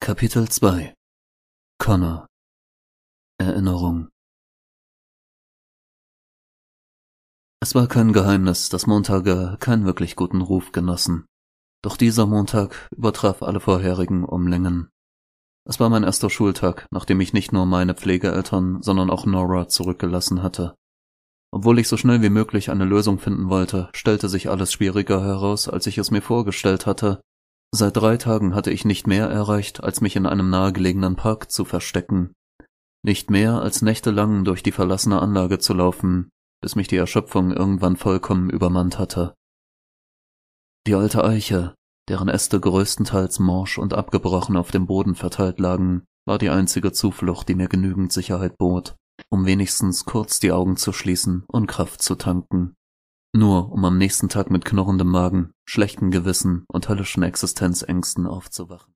Kapitel 2 Connor Erinnerung. Es war kein Geheimnis, dass Montage keinen wirklich guten Ruf genossen. Doch dieser Montag übertraf alle vorherigen um Längen. Es war mein erster Schultag, nachdem ich nicht nur meine Pflegeeltern, sondern auch Nora zurückgelassen hatte. Obwohl ich so schnell wie möglich eine Lösung finden wollte, stellte sich alles schwieriger heraus, als ich es mir vorgestellt hatte. Seit 3 Tagen hatte ich nicht mehr erreicht, als mich in einem nahegelegenen Park zu verstecken. Nicht mehr als nächtelang durch die verlassene Anlage zu laufen, bis mich die Erschöpfung irgendwann vollkommen übermannt hatte. Die alte Eiche, deren Äste größtenteils morsch und abgebrochen auf dem Boden verteilt lagen, war die einzige Zuflucht, die mir genügend Sicherheit bot, um wenigstens kurz die Augen zu schließen und Kraft zu tanken. Nur um am nächsten Tag mit knurrendem Magen, schlechtem Gewissen und höllischen Existenzängsten aufzuwachen.